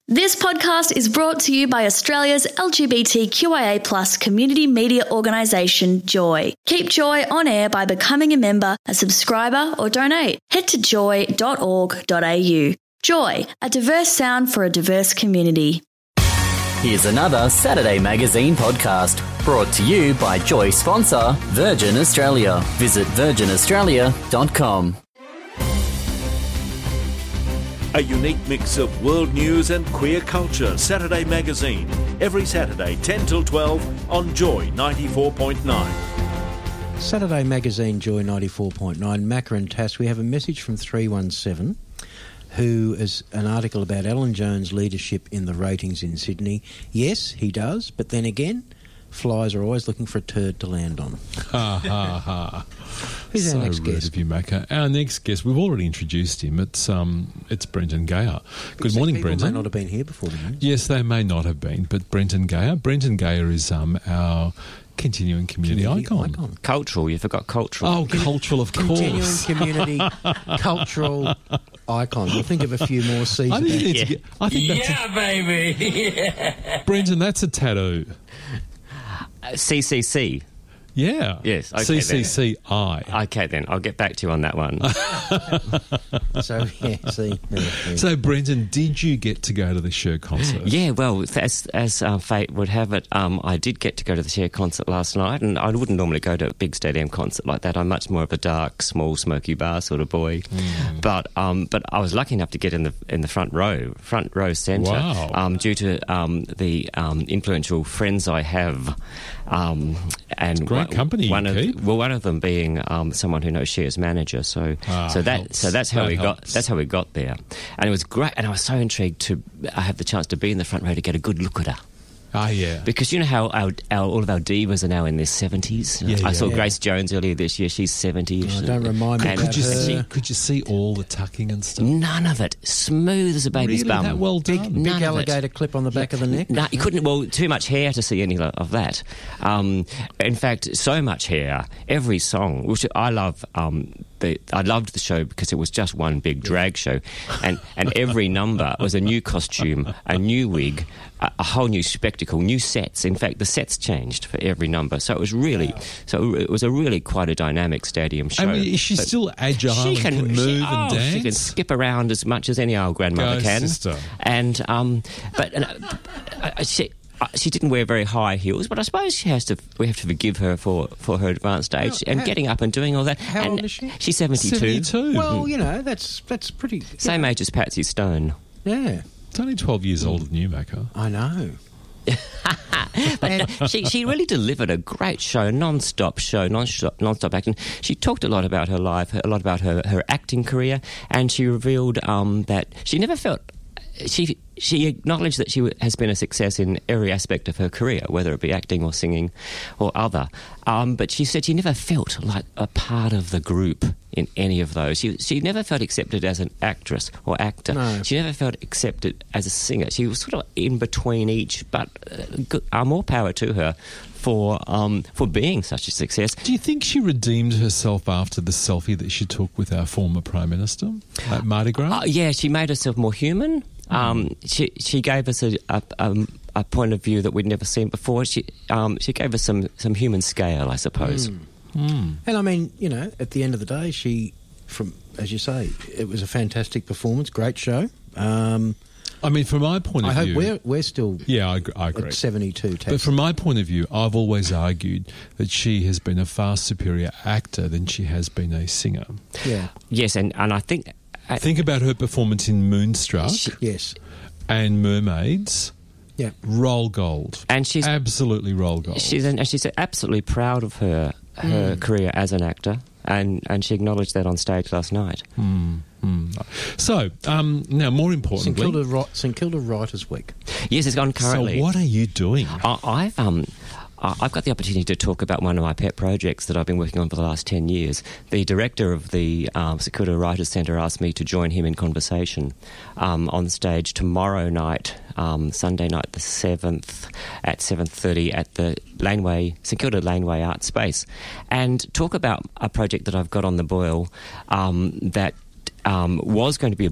This podcast is brought to you by Australia's LGBTQIA+ community media organisation, Joy. Keep Joy on air by becoming a member, a subscriber or donate. Head to joy.org.au. Joy, a diverse sound for a diverse community. Here's another Saturday Magazine podcast brought to you by Joy sponsor Virgin Australia. Visit virginaustralia.com. A unique mix of world news and queer culture. Saturday Magazine. Every Saturday, 10 till 12 on Joy 94.9. Saturday Magazine, Joy 94.9. Macca and Tass, we have a message from 317, who is an article about Alan Jones' leadership in the ratings in Sydney. Yes, he does, but then again, flies are always looking for a turd to land on. Ha, ha, ha. Who's our next So rude guest? of you, Macca. Our next guest, we've already introduced him. It's Brenton Gayer. Good morning, People Brenton. may not have been here before the news. Yes, they may not have been, but Brenton Gayer. Brenton Gayer is our continuing community icon. Cultural, you forgot cultural. Oh, cultural, of Continuing course. community, cultural icon. We'll think of a few more C's. I think, you need to Yeah. get, I think that's baby! Brenton, that's a tattoo. CCC. Yeah. Yes, okay, then. CCCI. Okay, then. I'll get back to you on that one. So, yeah, see. Yeah. So, Brenton, did you get to go to the Cher concert? Yeah, well, as fate would have it, I did get to go to the Cher concert last night, and I wouldn't normally go to a big stadium concert like that. I'm much more of a dark, small, smoky bar sort of boy. But I was lucky enough to get in the front row centre. Wow. Due to the influential friends I have. And great company you keep. One of them being someone who knows Cher's manager. So that's how we got there, and it was great. And I was so intrigued to have the chance to be in the front row to get a good look at her. Ah, yeah. Because you know how all of our divas are now in their 70s. Yeah, I saw yeah. Grace Jones earlier this year. She's 70. Oh, don't remind me And about her. Could you see all the tucking and stuff? None of it. Smooth as a baby's Really, bum. that well done? Big None of it. alligator clip on the back of the neck. No, you couldn't. Well, too much hair to see any of that. In fact, so much hair. Every song, which I love. I loved the show because it was just one big drag show, and every number was a new costume, a new wig, a whole new spectacle, new sets. In fact, the sets changed for every number, so it was really, it was a really quite a dynamic stadium show. I mean, is she But still agile and can move and dance? She can skip around as much as any old grandmother Go, can. sister. And she didn't wear very high heels, but I suppose we have to forgive her for her advanced age and getting up and doing all that. How and old is she? She's 72. 72. Well, you know, that's pretty... Same age as Patsy Stone. Yeah, It's only 12 years older than you, Macca. I know. But she really delivered a great show, non-stop acting. She talked a lot about her life, a lot about her acting career, and she revealed that she never felt... She acknowledged that she has been a success in every aspect of her career, whether it be acting or singing or other. But she said she never felt like a part of the group in any of those. She never felt accepted as an actress or actor. No. She never felt accepted as a singer. She was sort of in between each, but more power to her for being such a success. Do you think she redeemed herself after the selfie that she took with our former Prime Minister at Mardi Gras? Yeah, she made herself more human. She gave us a point of view that we'd never seen before. She gave us some human scale, I suppose. And I mean, you know, at the end of the day, as you say, it was a fantastic performance, great show. I mean, from my point of I view... hope we're still Yeah, I agree. at 72. But from my point of view, I've always argued that she has been a far superior actor than she has been a singer. Yeah. Yes, and I think... Think about her performance in Moonstruck Yes. and Mermaids. Yeah. Roll gold. And she's absolutely roll gold. She's absolutely proud of her career as an actor, and she acknowledged that on stage last night. So, now more importantly... St Kilda Writers' Week. Yes, it's gone currently. So what are you doing? I've got the opportunity to talk about one of my pet projects that I've been working on for the last 10 years. The director of the St Kilda Writers' Centre asked me to join him in conversation on stage tomorrow night, Sunday night the 7th at 7:30 at the St Kilda Laneway Art Space, and talk about a project that I've got on the boil that was going to be a book.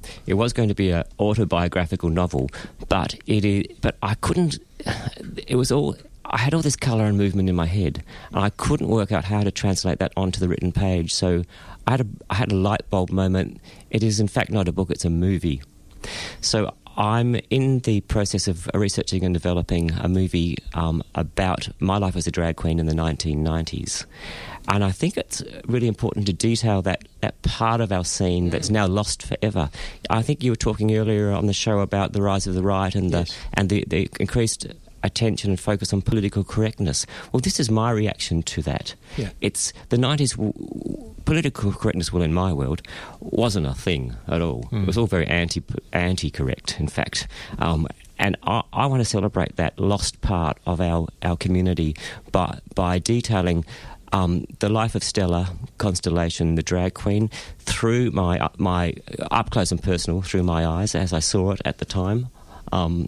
It was going to be an autobiographical novel, but I couldn't. It was all. I had all this colour and movement in my head, and I couldn't work out how to translate that onto the written page. So I had a light bulb moment. It is in fact not a book; it's a movie. So I'm in the process of researching and developing a movie about my life as a drag queen in the 1990s. And I think it's really important to detail that part of our scene that's now lost forever. I think you were talking earlier on the show about the rise of the right and the increased attention and focus on political correctness. Well, this is my reaction to that. Yeah. It's the 90s. Political correctness, well, in my world, wasn't a thing at all. It was all very anti-correct, in fact. And I want to celebrate that lost part of our community by detailing the life of Stella Constellation, the drag queen, through my up close and personal, through my eyes as I saw it at the time, on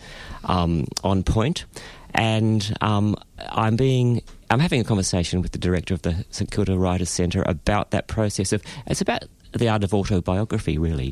point. And I'm having a conversation with the director of the St Kilda Writers' Centre about that process it's about the art of autobiography, really.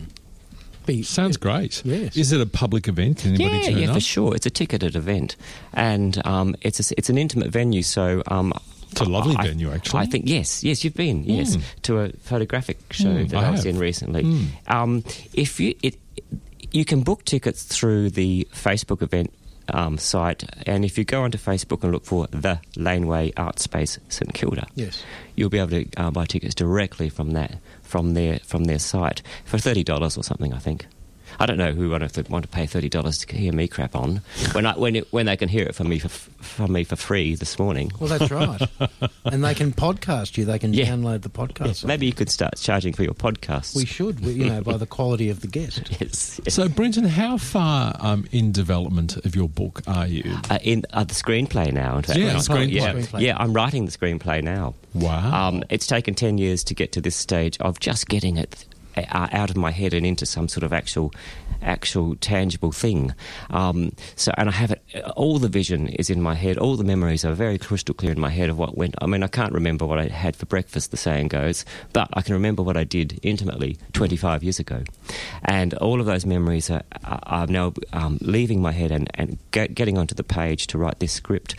Sounds great. Yes. Is it a public event? Can anybody turn up? For sure. It's a ticketed event, and it's an intimate venue. So it's a lovely venue, actually. I think yes, you've been to a photographic show that I was in recently. If you can book tickets through the Facebook event site, and if you go onto Facebook and look for the Laneway Art Space St Kilda, you'll be able to buy tickets directly from their site for $30 or something, I think. I don't know who want to pay $30 to hear me crap on when they can hear it from me for free this morning. Well, that's right. And they can podcast you. They can download the podcast. Yeah, maybe you could start charging for your podcasts. We should, by the quality of the guest. Yes. So, Brenton, how far in development of your book are you? In the screenplay now. Screenplay. Yeah, I'm writing the screenplay now. Wow. It's taken 10 years to get to this stage of just getting it out of my head and into some sort of actual tangible thing. And I have it. All the vision is in my head. All the memories are very crystal clear in my head of what went. I mean, I can't remember what I had for breakfast, the saying goes, but I can remember what I did intimately 25 years ago. And all of those memories are now leaving my head and getting onto the page to write this script.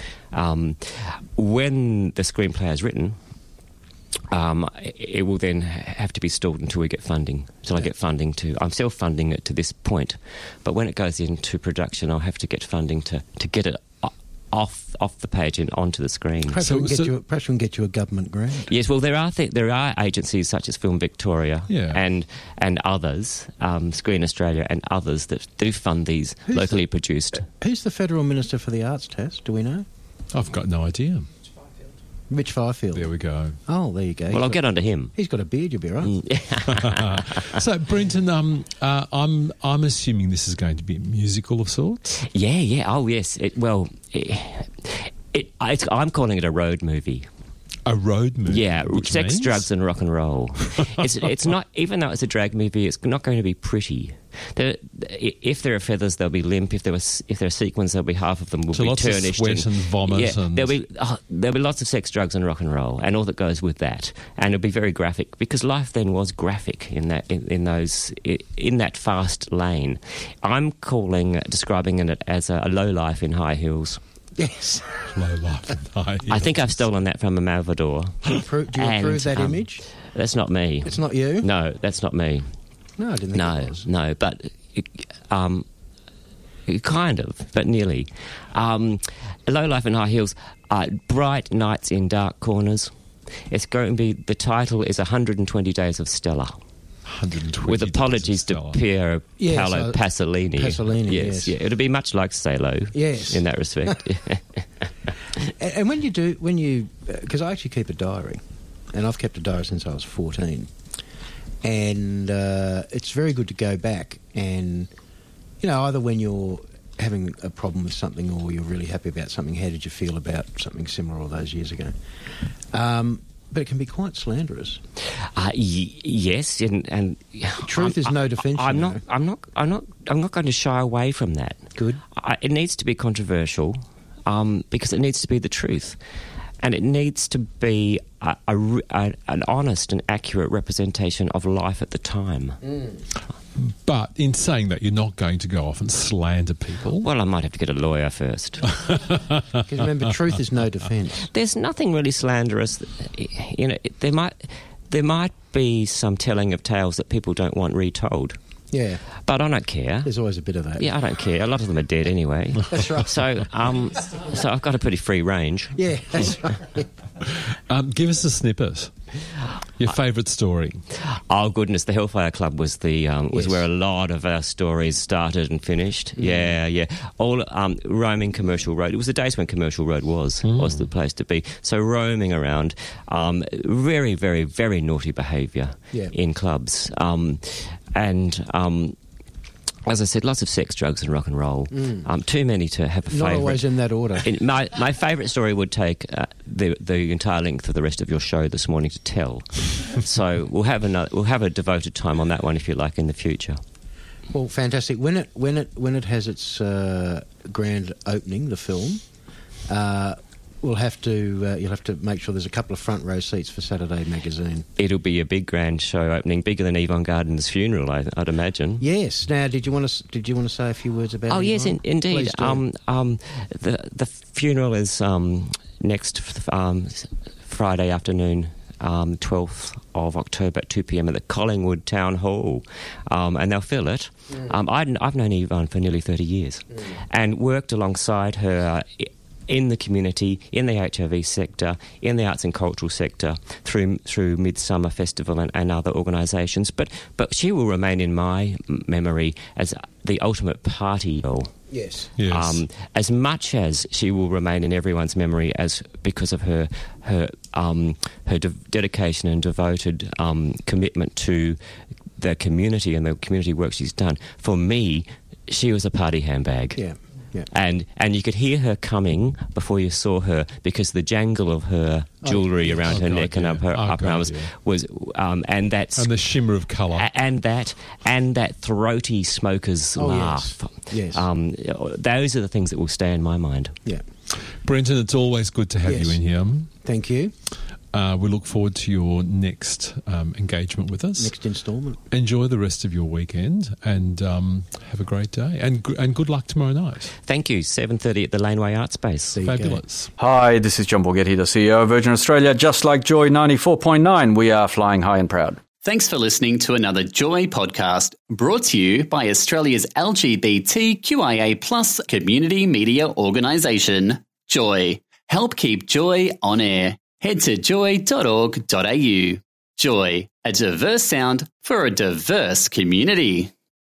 When the screenplay is written, it will then have to be stalled until we get funding. Until I get funding I'm self-funding it to this point, but when it goes into production, I'll have to get funding to get it off the page and onto the screen. Perhaps we can get you a government grant. Yes, well, there are agencies such as Film Victoria and others, Screen Australia and others that do fund these locally produced. Who's the Federal Minister for the Arts, Tass? Do we know? I've got no idea. Rich Fifield. There we go. Oh, there you go. Well, I'll get onto him. He's got a beard, you'll be right. So, Brenton, I'm assuming this is going to be a musical of sorts? Yeah. Oh, yes. I'm calling it a road movie. A road movie? Yeah, sex, means? drugs and rock and roll. It's not, even though it's a drag movie, it's not going to be pretty. If there are feathers, they'll be limp. If there are sequins, there'll be half of them will be lots turnished. Of sweat and vomit. Yeah, and there'll be lots of sex, drugs and rock and roll, and all that goes with that. And it'll be very graphic because life then was graphic in that fast lane. I'm describing it as a low life in high heels. Yes. Low life and high heels. I think I've stolen that from a Malvador. Do you approve that image? That's not me. It's not you? No, that's not me. No, I didn't think it was. No, but kind of, but nearly. Low life in high heels, bright nights in dark corners. It's going to be, the title is 120 Days of Stella. 120 with apologies to Piero Paolo Pasolini. Yes. Yeah, it'll be much like Salo. Yes. In that respect. And when you because I actually keep a diary, and I've kept a diary since I was 14, and it's very good to go back and, either when you're having a problem with something or you're really happy about something, how did you feel about something similar all those years ago? But it can be quite slanderous. Yes, and truth is no defence. I'm not going to shy away from that. Good. It needs to be controversial, because it needs to be the truth, and it needs to be an honest and accurate representation of life at the time. But in saying that, you're not going to go off and slander people. Well, I might have to get a lawyer first. Because remember, truth is no defence. There's nothing really slanderous. You know, there might be some telling of tales that people don't want retold. Yeah. But I don't care. There's always a bit of that. Yeah, I don't care. A lot of them are dead anyway. That's right. So I've got a pretty free range. Yeah, that's right. Give us a snippet. Your favourite story. Oh goodness, the Hellfire Club was was where a lot of our stories started and finished. Yeah. All roaming Commercial Road. It was the days when Commercial Road was the place to be. So roaming around, very, very, very naughty behaviour in clubs, as I said, lots of sex, drugs and rock and roll. Too many to have a favourite. Not always in that order. My favourite story would take the entire length of the rest of your show this morning to tell. So we'll have a devoted time on that one if you like in the future. Well, fantastic. When it has its grand opening, the film, you'll have to make sure there's a couple of front row seats for Saturday Magazine. It'll be a big grand show opening, bigger than Yvonne Garden's funeral, I'd imagine. Yes. Now, did you want to say a few words about? Oh, Yvonne? yes, indeed. The funeral is next Friday afternoon. 12th of October at 2 p.m. at the Collingwood Town Hall, and they'll fill it. I've known Yvonne for nearly 30 years and worked alongside her in the community, in the HIV sector, in the arts and cultural sector, through Midsummer Festival and other organisations. But she will remain in my memory as the ultimate party girl. Yes. As much as she will remain in everyone's memory as because of her dedication and devoted commitment to the community and the community work she's done. For me, she was a party handbag. Yeah. Yeah. And you could hear her coming before you saw her because the jangle of her jewellery around her neck and up her upper arms was and the shimmer of colour and that throaty smoker's laugh. Yes. Those are the things that will stay in my mind. Yeah. Brenton, it's always good to have you in here. Thank you. We look forward to your next engagement with us. Next instalment. Enjoy the rest of your weekend and have a great day. And good luck tomorrow night. Thank you. 7:30 at the Laneway Art Space. Fabulous. Hi, this is John Borghetti, the CEO of Virgin Australia. Just like Joy 94.9, we are flying high and proud. Thanks for listening to another Joy podcast brought to you by Australia's LGBTQIA+ community media organisation, Joy. Help keep Joy on air. Head to joy.org.au. Joy, a diverse sound for a diverse community.